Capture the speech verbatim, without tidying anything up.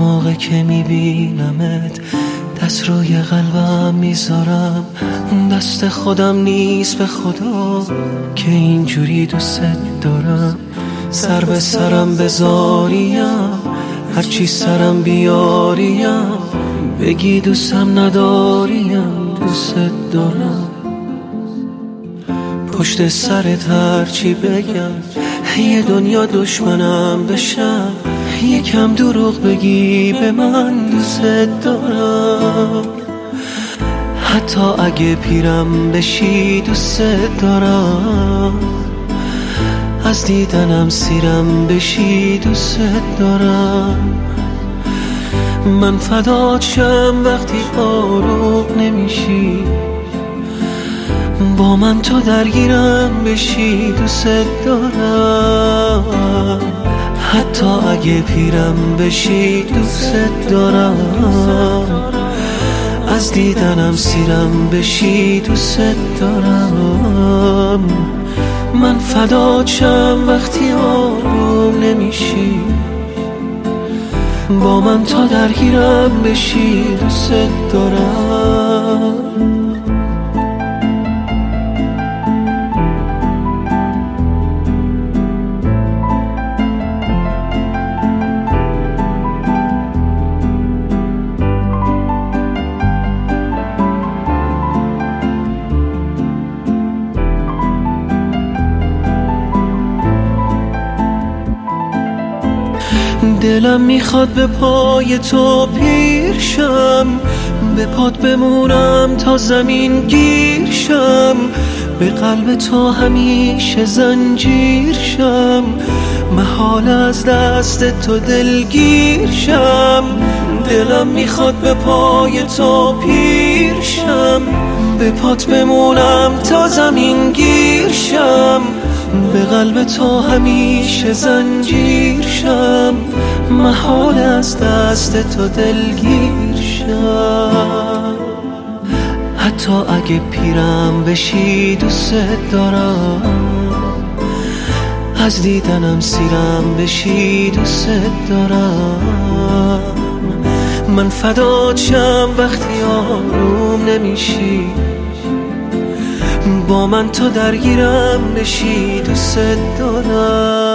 موقع که میبینمت دست روی قلبم میذارم، دست خودم نیست به خدا که اینجوری دوست دارم. سر به سرم بذاریم، هرچی سرم بیاریم، بگی دوستم نداریم، دوست دارم. پشت سرت هرچی بگم، یه دنیا دشمنم بشم، یکم دروغ بگی به من دوست دارم. حتی اگه پیرم بشی دوست دارم، از دیدنم سیرم بشی دوست دارم. من فدات شم وقتی آروم نمیشی، با من تو درگیرم بشی دوست دارم. حتی اگه پیرم بشی دوست دارم، از دیدنم سیرم بشی دوست دارم. من فدات شم وقتی آروم نمیشی، با من تا درگیرم بشی دوست دارم. دلم میخواد به پای تو پیر شم، به پات بمونم تا زمین گیر شم، به قلب تو همیشه زنجیر شم، محال از دست تو دلگیر شم. دلم میخواد به پای تو پیر شم، به پات بمونم تا زمین گیر شم، به قلب تو همیشه زنجیر شم، محال از دست تو دلگیر شم. حتی اگه پیرم بشی دوست دارم، از دیدنم سیرم بشی دوست دارم. من فدات شم وقتی آروم نمیشی، با من تو درگیرم بشی دوست دارم.